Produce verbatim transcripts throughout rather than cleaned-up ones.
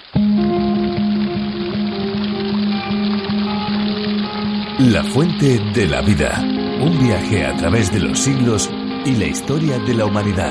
La fuente de la vida. Un viaje a través de los siglos y la historia de la humanidad.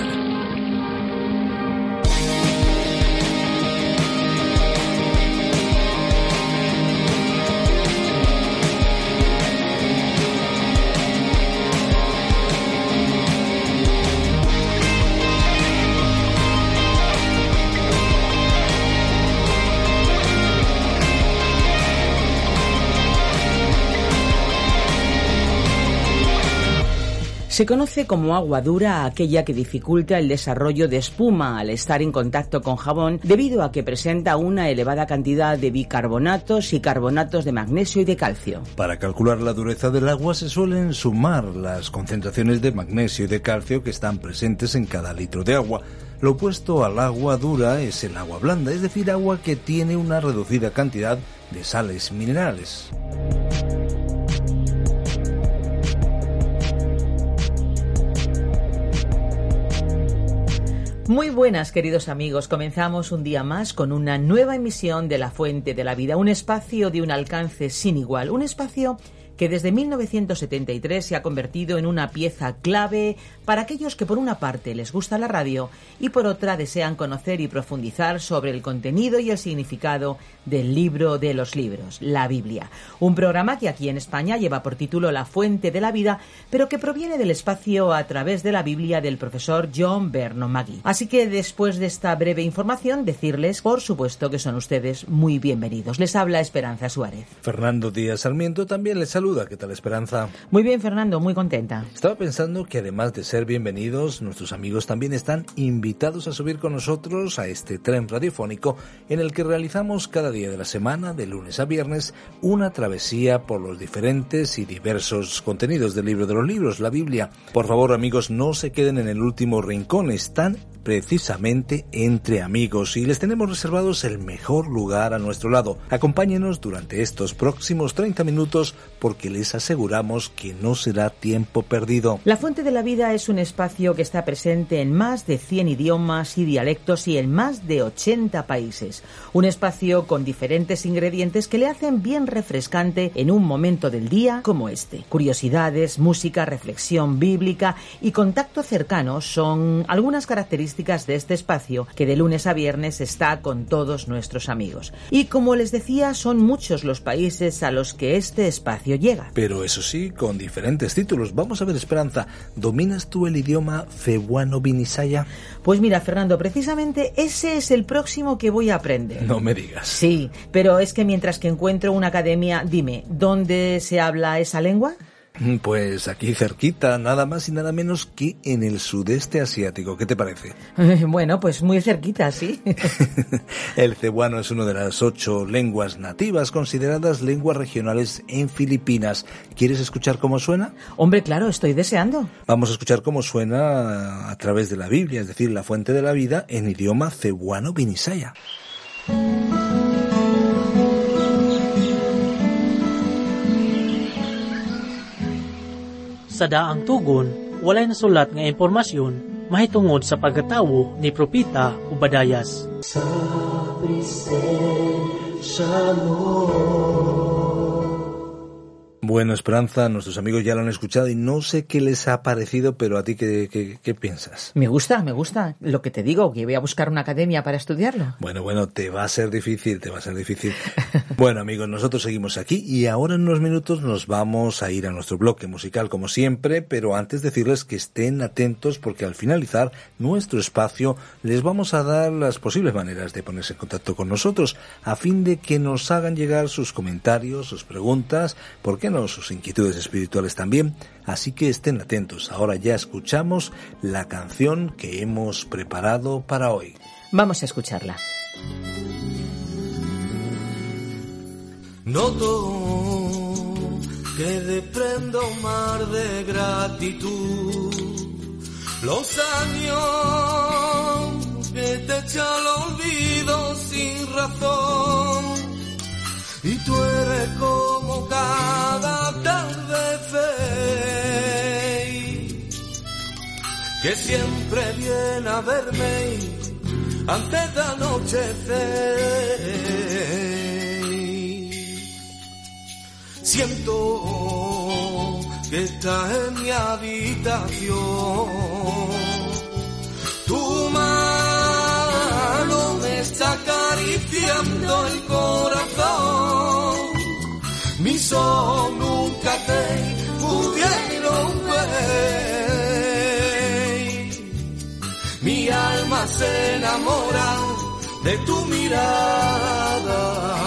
Se conoce como agua dura a aquella que dificulta el desarrollo de espuma al estar en contacto con jabón debido a que presenta una elevada cantidad de bicarbonatos y carbonatos de magnesio y de calcio. Para calcular la dureza del agua se suelen sumar las concentraciones de magnesio y de calcio que están presentes en cada litro de agua. Lo opuesto al agua dura es el agua blanda, es decir, agua que tiene una reducida cantidad de sales minerales. Muy buenas, queridos amigos. Comenzamos un día más con una nueva emisión de La Fuente de la Vida, un espacio de un alcance sin igual, un espacio que desde mil novecientos setenta y tres se ha convertido en una pieza clave para aquellos que por una parte les gusta la radio y por otra desean conocer y profundizar sobre el contenido y el significado del libro de los libros, la Biblia. Un programa que aquí en España lleva por título La Fuente de la Vida, pero que proviene del espacio a través de la Biblia del profesor John Vernon Mackey. Así que después de esta breve información, decirles, por supuesto, que son ustedes muy bienvenidos. Les habla Esperanza Suárez. Fernando Díaz Sarmiento también les saluda. ¿Qué tal, Esperanza? Muy bien, Fernando, muy contenta. Estaba pensando que además de ser bienvenidos, nuestros amigos también están invitados a subir con nosotros a este tren radiofónico en el que realizamos cada día de la semana, de lunes a viernes, una travesía por los diferentes y diversos contenidos del libro de los libros, la Biblia. Por favor, amigos, no se queden en el último rincón, están precisamente entre amigos y les tenemos reservados el mejor lugar a nuestro lado. Acompáñenos durante estos próximos treinta minutos porque les aseguramos que no será tiempo perdido. La Fuente de la Vida es un espacio que está presente en más de cien idiomas y dialectos y en más de ochenta países. Un espacio con diferentes ingredientes que le hacen bien refrescante en un momento del día como este. Curiosidades, música, reflexión bíblica y contacto cercano son algunas características de este espacio que de lunes a viernes está con todos nuestros amigos. Y como les decía, son muchos los países a los que este espacio llega. Pero eso sí, con diferentes títulos. Vamos a ver, Esperanza, ¿dominas tú el idioma cebuano-vinisaya? Pues mira, Fernando, precisamente ese es el próximo que voy a aprender. No me digas. Sí, pero es que mientras que encuentro una academia, dime, ¿dónde se habla esa lengua? Pues aquí cerquita, nada más y nada menos que en el sudeste asiático. ¿Qué te parece? Bueno, pues muy cerquita, sí. El cebuano es una de las ocho lenguas nativas consideradas lenguas regionales en Filipinas. ¿Quieres escuchar cómo suena? Hombre, claro, estoy deseando. Vamos a escuchar cómo suena a través de la Biblia, es decir, la Fuente de la Vida en idioma cebuano-vinisaya. Sa daang tugon, walay nasulat nga impormasyon mahitungod sa pagkatawo ni Propeta Obadias. Sa presensya mo. Bueno, Esperanza, nuestros amigos ya lo han escuchado y no sé qué les ha parecido, pero a ti, ¿qué, qué, qué piensas? Me gusta, me gusta. Lo que te digo, que voy a buscar una academia para estudiarlo. Bueno, bueno, te va a ser difícil, te va a ser difícil. Bueno, amigos, nosotros seguimos aquí y ahora en unos minutos nos vamos a ir a nuestro bloque musical, como siempre, pero antes decirles que estén atentos porque al finalizar nuestro espacio les vamos a dar las posibles maneras de ponerse en contacto con nosotros a fin de que nos hagan llegar sus comentarios, sus preguntas, ¿por qué no? Sus inquietudes espirituales también, así que estén atentos. Ahora ya escuchamos la canción que hemos preparado para hoy. Vamos a escucharla. Noto que desprendo un mar de gratitud, los años que te echan al olvido sin razón. Y tú eres como cada atardecer que siempre viene a verme antes de anochecer. Siento que estás en mi habitación. Tu mano me está acariciando el corazón. Mis ojos nunca te pudieron ver. Mi alma se enamora de tu mirada.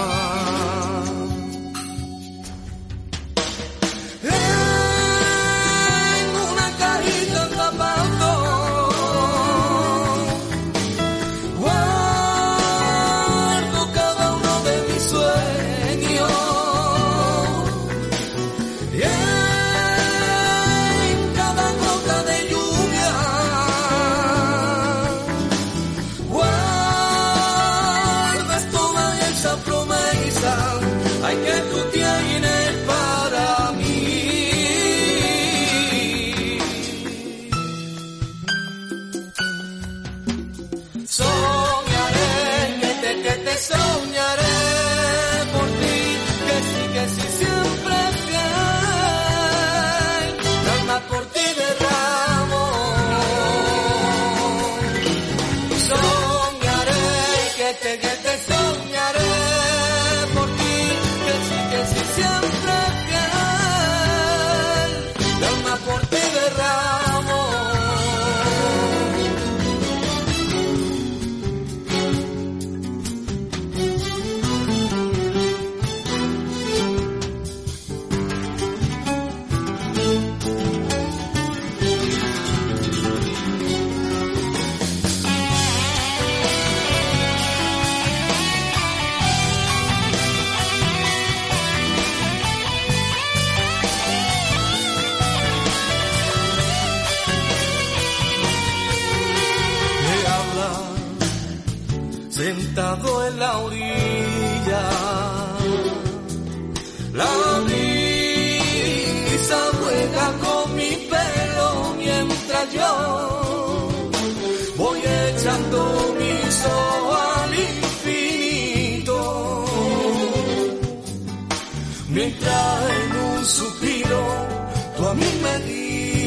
Sentado en la orilla, la brisa juega con mi pelo mientras yo voy echando mis ojos al infinito, mientras en un suspiro tú a mí me dices.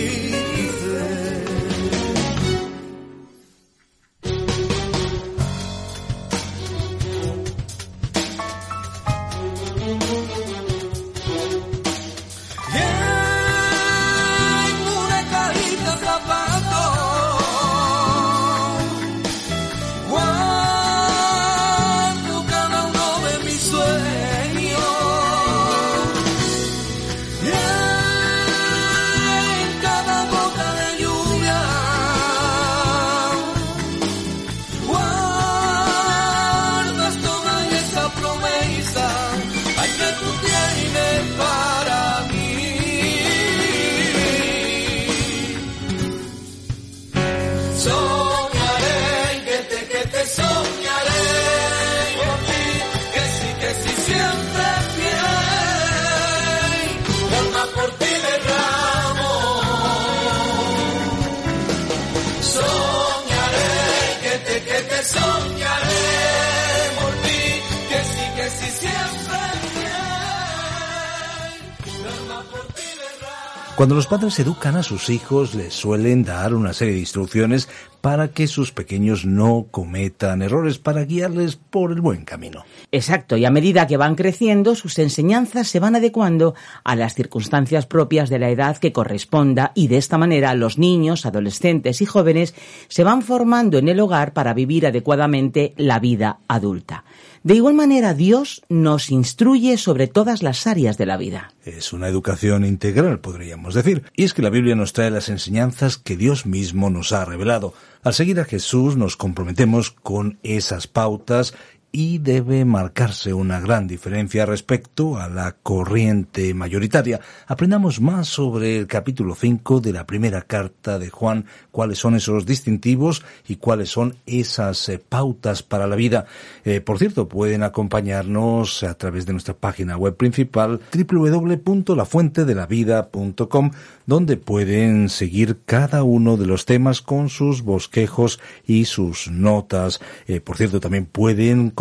Cuando los padres educan a sus hijos, les suelen dar una serie de instrucciones para que sus pequeños no cometan errores, para guiarles por el buen camino. Exacto, y a medida que van creciendo, sus enseñanzas se van adecuando a las circunstancias propias de la edad que corresponda, y de esta manera los niños, adolescentes y jóvenes se van formando en el hogar para vivir adecuadamente la vida adulta. De igual manera, Dios nos instruye sobre todas las áreas de la vida. Es una educación integral, podríamos decir. Y es que la Biblia nos trae las enseñanzas que Dios mismo nos ha revelado. Al seguir a Jesús nos comprometemos con esas pautas y debe marcarse una gran diferencia respecto a la corriente mayoritaria. Aprendamos más sobre el capítulo cinco de la primera carta de Juan, cuáles son esos distintivos y cuáles son esas eh, pautas para la vida. Eh, por cierto, pueden acompañarnos a través de nuestra página web principal doble u doble u doble u punto la fuente de la vida punto com, donde pueden seguir cada uno de los temas con sus bosquejos y sus notas. Eh, por cierto, también pueden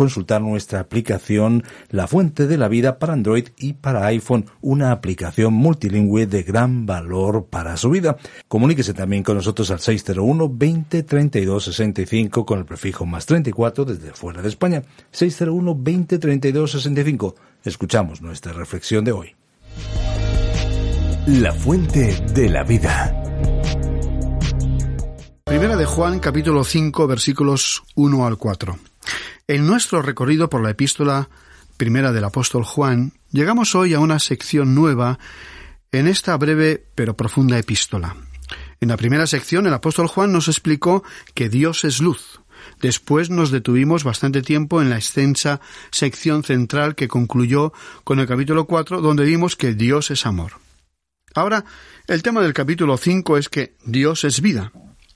consultar nuestra aplicación La Fuente de la Vida para Android y para iPhone, una aplicación multilingüe de gran valor para su vida. Comuníquese también con nosotros al seis cero uno, veinte, treinta y dos, sesenta y cinco con el prefijo más treinta y cuatro desde fuera de España. seis cero uno, veinte, treinta y dos, sesenta y cinco. Escuchamos nuestra reflexión de hoy. La Fuente de la Vida. Primera de Juan, capítulo cinco, versículos uno al cuatro. En nuestro recorrido por la epístola primera del apóstol Juan, llegamos hoy a una sección nueva en esta breve pero profunda epístola. En la primera sección, el apóstol Juan nos explicó que Dios es luz. Después nos detuvimos bastante tiempo en la extensa sección central que concluyó con el capítulo cuatro, donde vimos que Dios es amor. Ahora, el tema del capítulo cinco es que Dios es vida.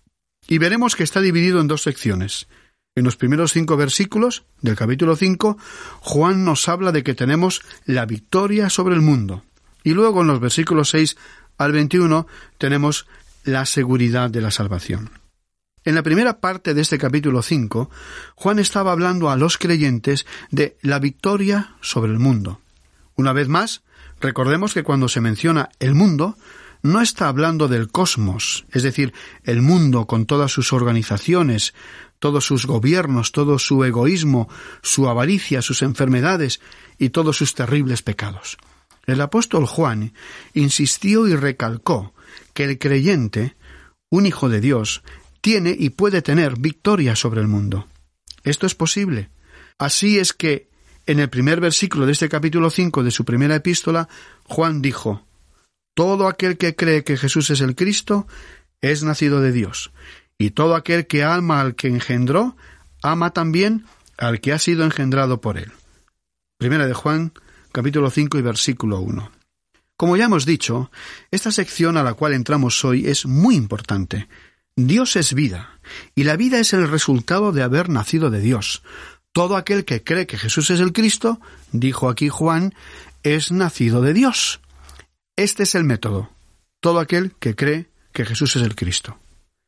Y veremos que está dividido en dos secciones. En los primeros cinco versículos del capítulo cinco, Juan nos habla de que tenemos la victoria sobre el mundo. Y luego en los versículos seis al veintiuno tenemos la seguridad de la salvación. En la primera parte de este capítulo cinco, Juan estaba hablando a los creyentes de la victoria sobre el mundo. Una vez más, recordemos que cuando se menciona el mundo, no está hablando del cosmos, es decir, el mundo con todas sus organizaciones, todos sus gobiernos, todo su egoísmo, su avaricia, sus enfermedades y todos sus terribles pecados. El apóstol Juan insistió y recalcó que el creyente, un hijo de Dios, tiene y puede tener victoria sobre el mundo. Esto es posible. Así es que, en el primer versículo de este capítulo cinco de su primera epístola, Juan dijo: todo aquel que cree que Jesús es el Cristo es nacido de Dios, y todo aquel que ama al que engendró, ama también al que ha sido engendrado por él. Primera de Juan, capítulo cinco y versículo uno. Como ya hemos dicho, esta sección a la cual entramos hoy es muy importante. Dios es vida, y la vida es el resultado de haber nacido de Dios. Todo aquel que cree que Jesús es el Cristo, dijo aquí Juan, es nacido de Dios. Este es el método. Todo aquel que cree que Jesús es el Cristo.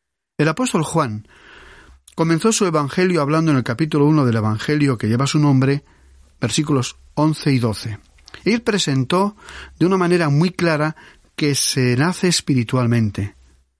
El apóstol Juan comenzó su evangelio hablando en el capítulo uno del evangelio que lleva su nombre, versículos once y doce. Él presentó de una manera muy clara que se nace espiritualmente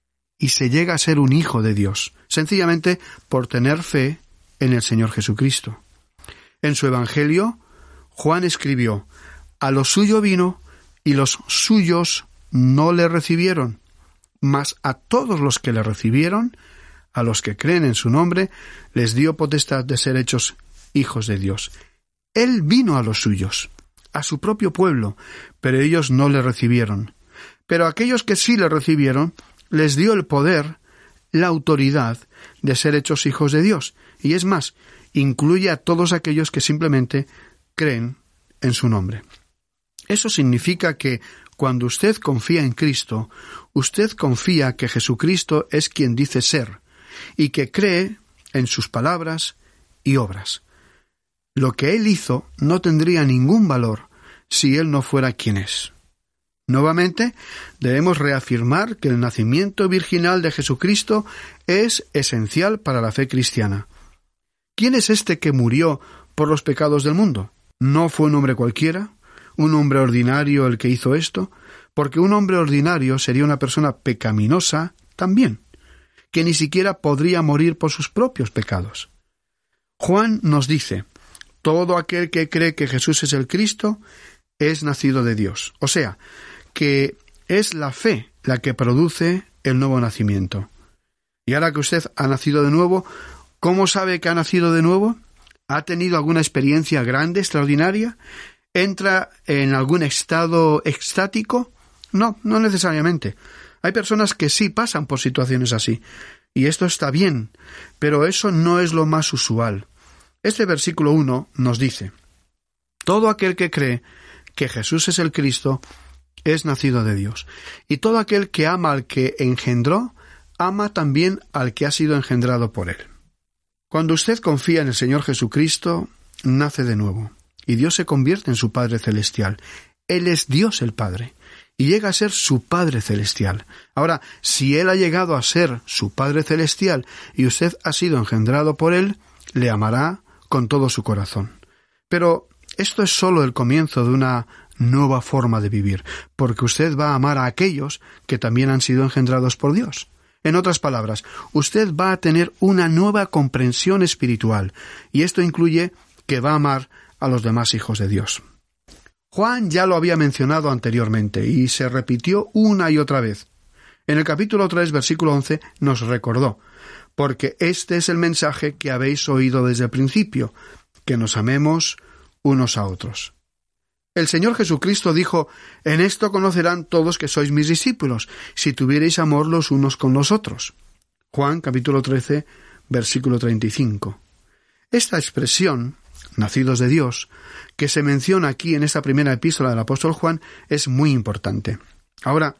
y se llega a ser un hijo de Dios, sencillamente por tener fe en el Señor Jesucristo. En su evangelio, Juan escribió: a lo suyo vino, y los suyos no le recibieron, mas a todos los que le recibieron, a los que creen en su nombre, les dio potestad de ser hechos hijos de Dios. Él vino a los suyos, a su propio pueblo, pero ellos no le recibieron. Pero a aquellos que sí le recibieron, les dio el poder, la autoridad de ser hechos hijos de Dios. Y es más, incluye a todos aquellos que simplemente creen en su nombre. Eso significa que cuando usted confía en Cristo, usted confía que Jesucristo es quien dice ser, y que cree en sus palabras y obras. Lo que Él hizo no tendría ningún valor si Él no fuera quien es. Nuevamente, debemos reafirmar que el nacimiento virginal de Jesucristo es esencial para la fe cristiana. ¿Quién es este que murió por los pecados del mundo? ¿No fue un hombre cualquiera? ¿Un hombre ordinario el que hizo esto? Porque un hombre ordinario sería una persona pecaminosa también, que ni siquiera podría morir por sus propios pecados. Juan nos dice: todo aquel que cree que Jesús es el Cristo es nacido de Dios. O sea, que es la fe la que produce el nuevo nacimiento. Y ahora que usted ha nacido de nuevo, ¿cómo sabe que ha nacido de nuevo? ¿Ha tenido alguna experiencia grande, extraordinaria? ¿Entra en algún estado extático? No, no necesariamente. Hay personas que sí pasan por situaciones así, y esto está bien, pero eso no es lo más usual. Este versículo uno nos dice: todo aquel que cree que Jesús es el Cristo es nacido de Dios, y todo aquel que ama al que engendró, ama también al que ha sido engendrado por él. Cuando usted confía en el Señor Jesucristo, nace de nuevo, y Dios se convierte en su Padre Celestial. Él es Dios el Padre, y llega a ser su Padre Celestial. Ahora, si Él ha llegado a ser su Padre Celestial, y usted ha sido engendrado por Él, le amará con todo su corazón. Pero esto es solo el comienzo de una nueva forma de vivir, porque usted va a amar a aquellos que también han sido engendrados por Dios. En otras palabras, usted va a tener una nueva comprensión espiritual, y esto incluye que va a amar a los demás hijos de Dios. Juan ya lo había mencionado anteriormente, y se repitió una y otra vez. En el capítulo tres, versículo once, nos recordó: porque este es el mensaje que habéis oído desde el principio, que nos amemos unos a otros. El Señor Jesucristo dijo: en esto conocerán todos que sois mis discípulos, si tuviereis amor los unos con los otros. Juan capítulo trece, versículo treinta y cinco. Esta expresión, nacidos de Dios, que se menciona aquí en esta primera epístola del apóstol Juan, es muy importante. Ahora,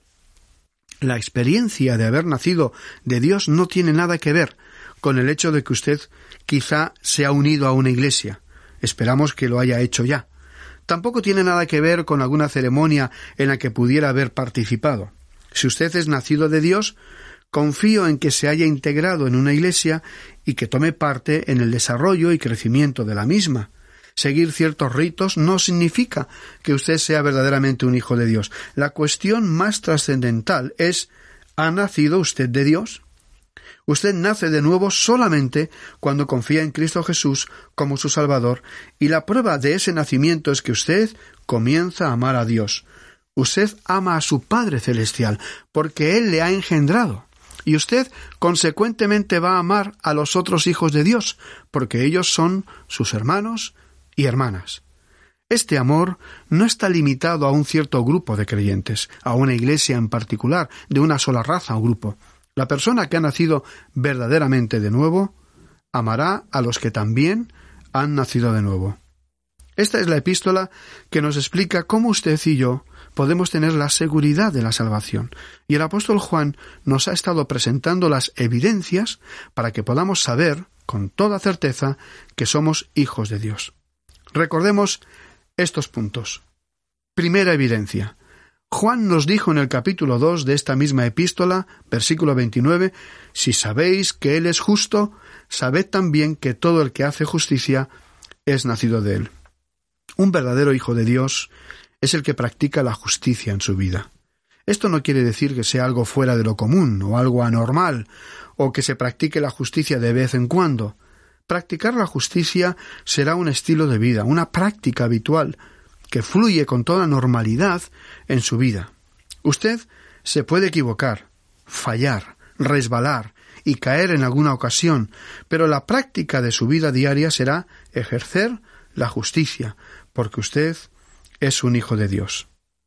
la experiencia de haber nacido de Dios no tiene nada que ver con el hecho de que usted quizá se ha unido a una iglesia. Esperamos que lo haya hecho ya. Tampoco tiene nada que ver con alguna ceremonia en la que pudiera haber participado. Si usted es nacido de Dios, confío en que se haya integrado en una iglesia y que tome parte en el desarrollo y crecimiento de la misma. Seguir ciertos ritos no significa que usted sea verdaderamente un hijo de Dios. La cuestión más trascendental es: ¿ha nacido usted de Dios? Usted nace de nuevo solamente cuando confía en Cristo Jesús como su Salvador, y la prueba de ese nacimiento es que usted comienza a amar a Dios. Usted ama a su Padre Celestial, porque Él le ha engendrado. Y usted, consecuentemente, va a amar a los otros hijos de Dios, porque ellos son sus hermanos y hermanas. Este amor no está limitado a un cierto grupo de creyentes, a una iglesia en particular, de una sola raza o grupo. La persona que ha nacido verdaderamente de nuevo amará a los que también han nacido de nuevo. Esta es la epístola que nos explica cómo usted y yo podemos tener la seguridad de la salvación. Y el apóstol Juan nos ha estado presentando las evidencias para que podamos saber con toda certeza que somos hijos de Dios. Recordemos estos puntos. Primera evidencia. Juan nos dijo en el capítulo dos de esta misma epístola, versículo veintinueve, si sabéis que Él es justo, sabed también que todo el que hace justicia es nacido de Él. Un verdadero hijo de Dios es el que practica la justicia en su vida. Esto no quiere decir que sea algo fuera de lo común o algo anormal, o que se practique la justicia de vez en cuando. Practicar la justicia será un estilo de vida, una práctica habitual, que fluye con toda normalidad en su vida. Usted se puede equivocar, fallar, resbalar y caer en alguna ocasión, pero la práctica de su vida diaria será ejercer la justicia, porque usted es un hijo de Dios.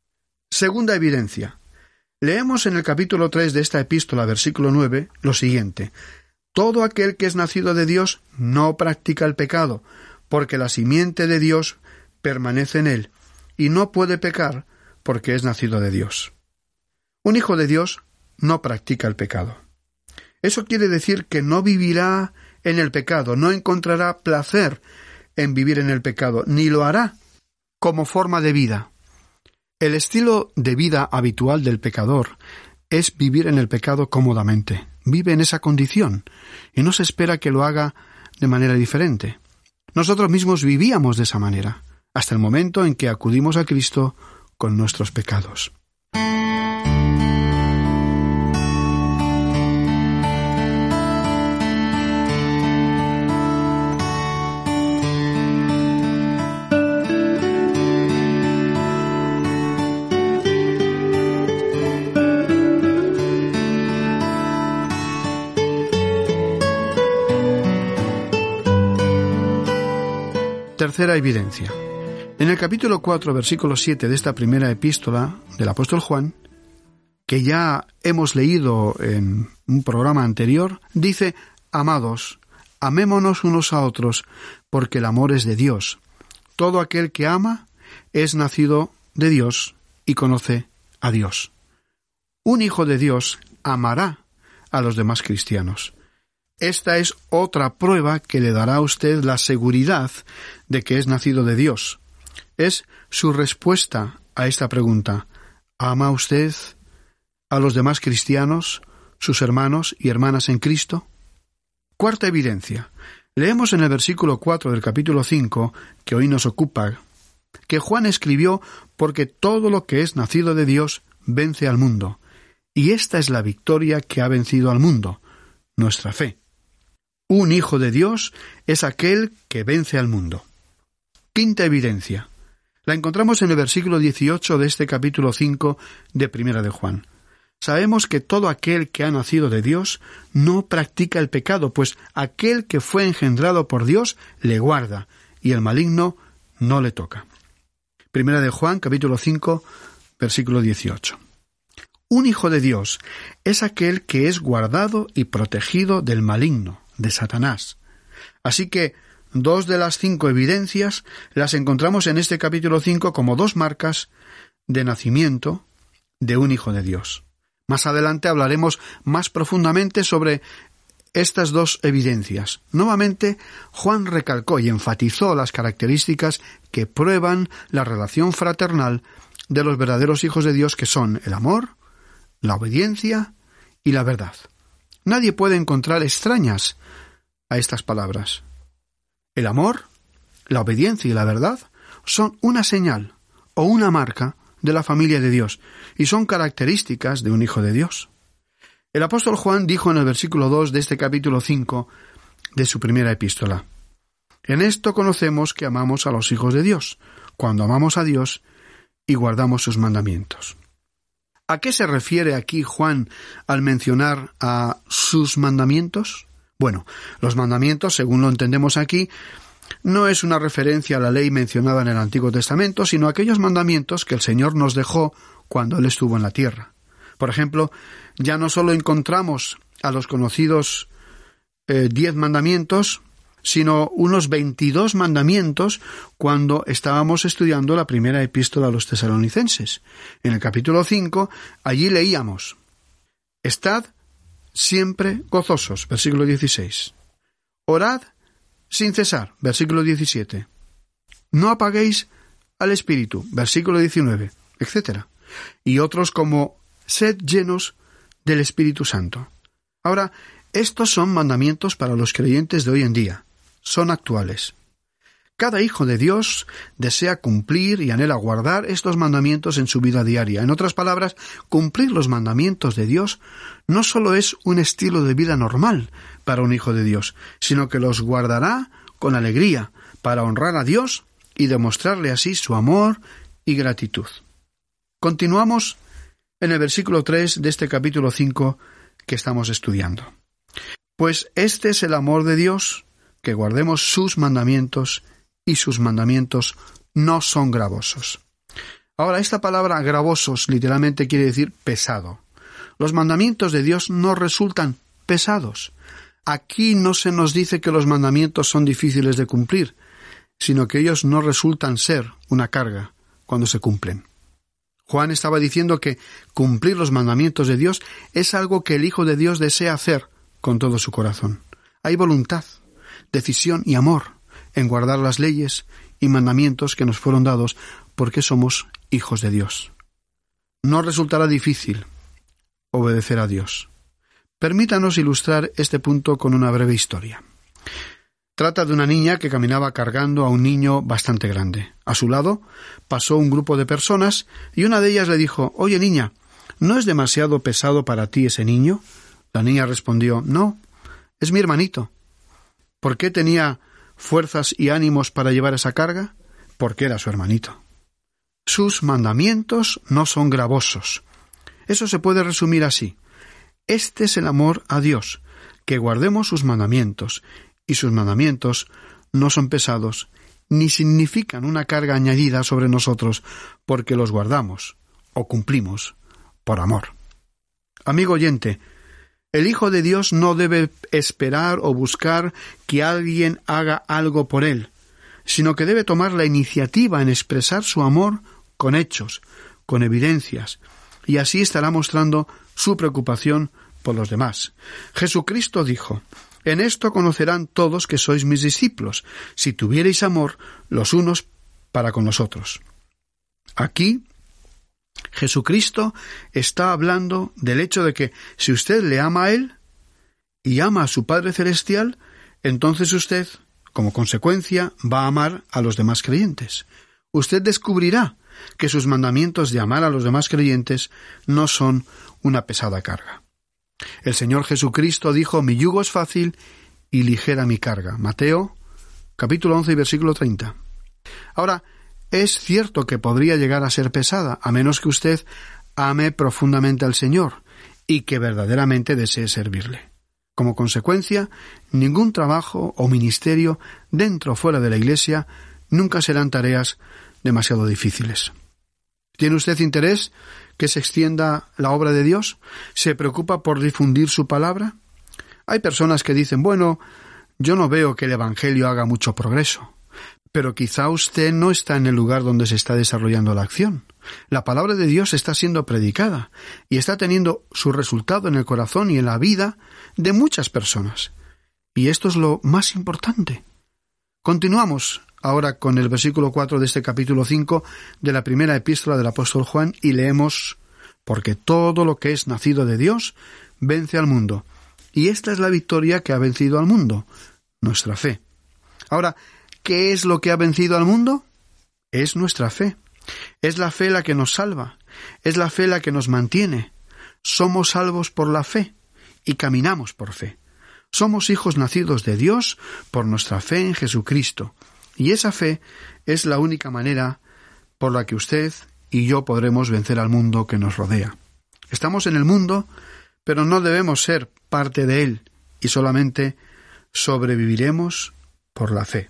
Segunda evidencia. Leemos en el capítulo tres de esta epístola, versículo nueve, lo siguiente: todo aquel que es nacido de Dios no practica el pecado, porque la simiente de Dios permanece en él, y no puede pecar porque es nacido de Dios. Un hijo de Dios no practica el pecado. Eso quiere decir que no vivirá en el pecado, no encontrará placer en vivir en el pecado, ni lo hará como forma de vida. El estilo de vida habitual del pecador es vivir en el pecado cómodamente. Vive en esa condición, y no se espera que lo haga de manera diferente. Nosotros mismos vivíamos de esa manera, hasta el momento en que acudimos a Cristo con nuestros pecados. Tercera evidencia. En el capítulo cuatro, versículo siete de esta primera epístola del apóstol Juan, que ya hemos leído en un programa anterior, dice: amados, amémonos unos a otros, porque el amor es de Dios. Todo aquel que ama es nacido de Dios y conoce a Dios. Un hijo de Dios amará a los demás cristianos. Esta es otra prueba que le dará a usted la seguridad de que es nacido de Dios. Es su respuesta a esta pregunta: ¿ama usted a los demás cristianos, sus hermanos y hermanas en Cristo? Cuarta evidencia. Leemos en el versículo cuatro del capítulo cinco, que hoy nos ocupa, que Juan escribió porque todo lo que es nacido de Dios vence al mundo, y esta es la victoria que ha vencido al mundo, nuestra fe. Un hijo de Dios es aquel que vence al mundo. Quinta evidencia. La encontramos en el versículo dieciocho de este capítulo cinco de Primera de Juan. Sabemos que todo aquel que ha nacido de Dios no practica el pecado, pues aquel que fue engendrado por Dios le guarda, y el maligno no le toca. Primera de Juan, capítulo cinco, versículo dieciocho. Un hijo de Dios es aquel que es guardado y protegido del maligno, de Satanás. Así que dos de las cinco evidencias las encontramos en este capítulo cinco como dos marcas de nacimiento de un hijo de Dios. Más adelante hablaremos más profundamente sobre estas dos evidencias. Nuevamente, Juan recalcó y enfatizó las características que prueban la relación fraternal de los verdaderos hijos de Dios, que son el amor, la obediencia y la verdad. Nadie puede encontrar extrañas a estas palabras. El amor, la obediencia y la verdad son una señal o una marca de la familia de Dios, y son características de un hijo de Dios. El apóstol Juan dijo en el versículo dos de este capítulo cinco de su primera epístola: en esto conocemos que amamos a los hijos de Dios, cuando amamos a Dios y guardamos sus mandamientos. ¿A qué se refiere aquí Juan al mencionar a sus mandamientos? Bueno, los mandamientos, según lo entendemos aquí, no es una referencia a la ley mencionada en el Antiguo Testamento, sino a aquellos mandamientos que el Señor nos dejó cuando Él estuvo en la tierra. Por ejemplo, ya no solo encontramos a los conocidos eh, diez mandamientos, sino unos veintidós mandamientos cuando estábamos estudiando la primera epístola a los tesalonicenses. En el capítulo cinco, allí leíamos: estad siempre gozosos, versículo dieciséis. Orad sin cesar, versículo diecisiete. No apaguéis al Espíritu, versículo diecinueve, etcétera. Y otros como: sed llenos del Espíritu Santo. Ahora, estos son mandamientos para los creyentes de hoy en día. Son actuales. Cada hijo de Dios desea cumplir y anhela guardar estos mandamientos en su vida diaria. En otras palabras, cumplir los mandamientos de Dios no solo es un estilo de vida normal para un hijo de Dios, sino que los guardará con alegría para honrar a Dios y demostrarle así su amor y gratitud. Continuamos en el versículo tres de este capítulo cinco que estamos estudiando. Pues este es el amor de Dios, que guardemos sus mandamientos, y sus mandamientos no son gravosos. Ahora, esta palabra gravosos literalmente quiere decir pesado. Los mandamientos de Dios no resultan pesados. Aquí no se nos dice que los mandamientos son difíciles de cumplir, sino que ellos no resultan ser una carga cuando se cumplen. Juan estaba diciendo que cumplir los mandamientos de Dios es algo que el Hijo de Dios desea hacer con todo su corazón. Hay voluntad, decisión y amor en guardar las leyes y mandamientos que nos fueron dados porque somos hijos de Dios. No resultará difícil obedecer a Dios. Permítanos ilustrar este punto con una breve historia. Trata de una niña que caminaba cargando a un niño bastante grande. A su lado pasó un grupo de personas y una de ellas le dijo: «Oye, niña, ¿no es demasiado pesado para ti ese niño?». La niña respondió: «No, es mi hermanito». ¿Por qué tenía fuerzas y ánimos para llevar esa carga? Porque era su hermanito. Sus mandamientos no son gravosos. Eso se puede resumir así: este es el amor a Dios, que guardemos sus mandamientos, y sus mandamientos no son pesados, ni significan una carga añadida sobre nosotros, porque los guardamos o cumplimos por amor. Amigo oyente, el Hijo de Dios no debe esperar o buscar que alguien haga algo por él, sino que debe tomar la iniciativa en expresar su amor con hechos, con evidencias, y así estará mostrando su preocupación por los demás. Jesucristo dijo: «En esto conocerán todos que sois mis discípulos, si tuviereis amor los unos para con los otros». Aquí Jesucristo está hablando del hecho de que si usted le ama a Él y ama a su Padre Celestial, Entonces usted, como consecuencia, va a amar a los demás creyentes. Usted descubrirá que sus mandamientos de amar a los demás creyentes no son una pesada carga. El Señor Jesucristo dijo: mi yugo es fácil y ligera mi carga. Mateo, capítulo once y versículo treinta. Ahora, es cierto que podría llegar a ser pesada, a menos que usted ame profundamente al Señor y que verdaderamente desee servirle. Como consecuencia, ningún trabajo o ministerio dentro o fuera de la Iglesia nunca serán tareas demasiado difíciles. ¿Tiene usted interés que se extienda la obra de Dios? ¿Se preocupa por difundir su palabra? Hay personas que dicen: bueno, yo no veo que el Evangelio haga mucho progreso. Pero quizá usted no está en el lugar donde se está desarrollando la acción. La palabra de Dios está siendo predicada y está teniendo su resultado en el corazón y en la vida de muchas personas. Y esto es lo más importante. Continuamos ahora con el versículo cuatro de este capítulo cinco de la primera epístola del apóstol Juan y leemos: porque todo lo que es nacido de Dios vence al mundo. Y esta es la victoria que ha vencido al mundo, nuestra fe. Ahora, ¿qué es lo que ha vencido al mundo? Es nuestra fe. Es la fe la que nos salva. Es la fe la que nos mantiene. Somos salvos por la fe y caminamos por fe. Somos hijos nacidos de Dios por nuestra fe en Jesucristo. Y esa fe es la única manera por la que usted y yo podremos vencer al mundo que nos rodea. Estamos en el mundo, pero no debemos ser parte de él y solamente sobreviviremos por la fe.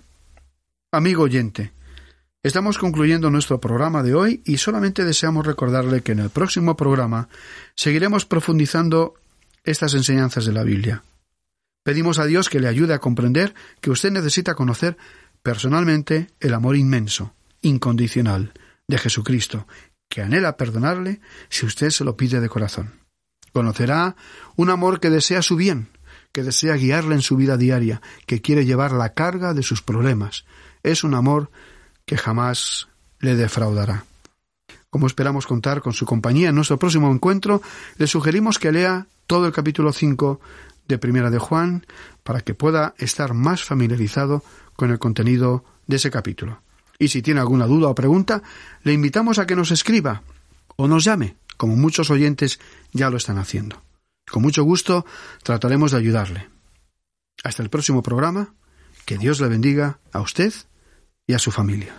Amigo oyente, estamos concluyendo nuestro programa de hoy y solamente deseamos recordarle que en el próximo programa seguiremos profundizando estas enseñanzas de la Biblia. Pedimos a Dios que le ayude a comprender que usted necesita conocer personalmente el amor inmenso, incondicional, de Jesucristo, que anhela perdonarle si usted se lo pide de corazón. Conocerá un amor que desea su bien, que desea guiarle en su vida diaria, que quiere llevar la carga de sus problemas. Es un amor que jamás le defraudará. Como esperamos contar con su compañía en nuestro próximo encuentro, le sugerimos que lea todo el capítulo cinco de Primera de Juan para que pueda estar más familiarizado con el contenido de ese capítulo. Y si tiene alguna duda o pregunta, le invitamos a que nos escriba o nos llame, como muchos oyentes ya lo están haciendo. Con mucho gusto trataremos de ayudarle. Hasta el próximo programa, que Dios le bendiga a usted y a su familia.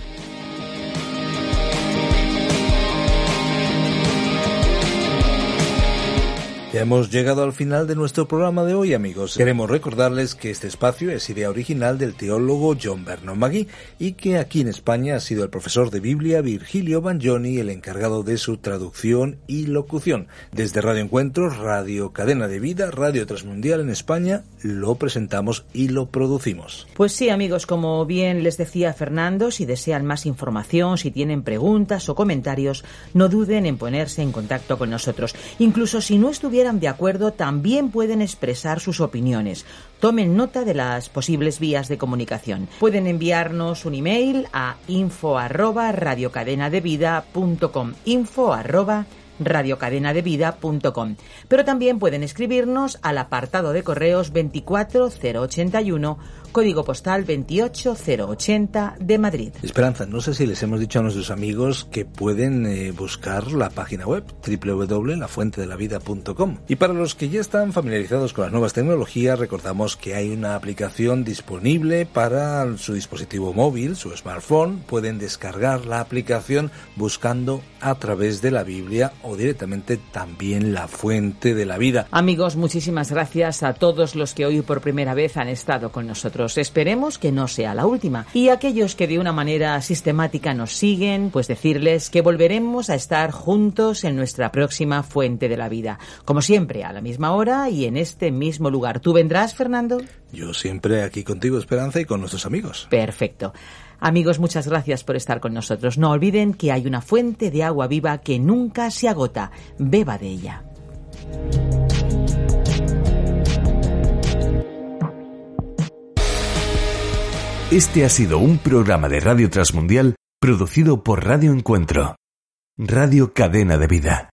Ya hemos llegado al final de nuestro programa de hoy, amigos. Queremos recordarles que este espacio es idea original del teólogo John Vernon Magee y que aquí en España ha sido el profesor de Biblia Virgilio Bagnoni el encargado de su traducción y locución. Desde Radio Encuentros, Radio Cadena de Vida, Radio Transmundial en España, lo presentamos y lo producimos. Pues sí, amigos, como bien les decía Fernando, si desean más información, si tienen preguntas o comentarios, no duden en ponerse en contacto con nosotros. Incluso si no estuvieran de acuerdo, también pueden expresar sus opiniones. Tomen nota de las posibles vías de comunicación. Pueden enviarnos un email a info arroba radiocadenadevida punto com, info arroba radiocadenadevida punto com. Pero también pueden escribirnos al apartado de correos veinticuatro cero ochenta y uno, código postal veintiocho cero ochenta de Madrid. Esperanza, no sé si les hemos dicho a nuestros amigos que pueden eh, buscar la página web doble u doble u doble u punto la fuente de la vida punto com. Y para los que ya están familiarizados con las nuevas tecnologías, recordamos que hay una aplicación disponible para su dispositivo móvil, su smartphone. Pueden descargar la aplicación buscando a través de la Biblia o directamente también la fuente de la vida. Amigos, muchísimas gracias a todos los que hoy por primera vez han estado con nosotros. Esperemos que no sea la última. Y aquellos que de una manera sistemática nos siguen, pues decirles que volveremos a estar juntos en nuestra próxima Fuente de la Vida. Como siempre, a la misma hora y en este mismo lugar. ¿Tú vendrás, Fernando? Yo siempre aquí contigo, Esperanza, y con nuestros amigos. Perfecto. Amigos, muchas gracias por estar con nosotros. No olviden que hay una fuente de agua viva que nunca se agota. Beba de ella. Este ha sido un programa de Radio Transmundial producido por Radio Encuentro, Radio Cadena de Vida.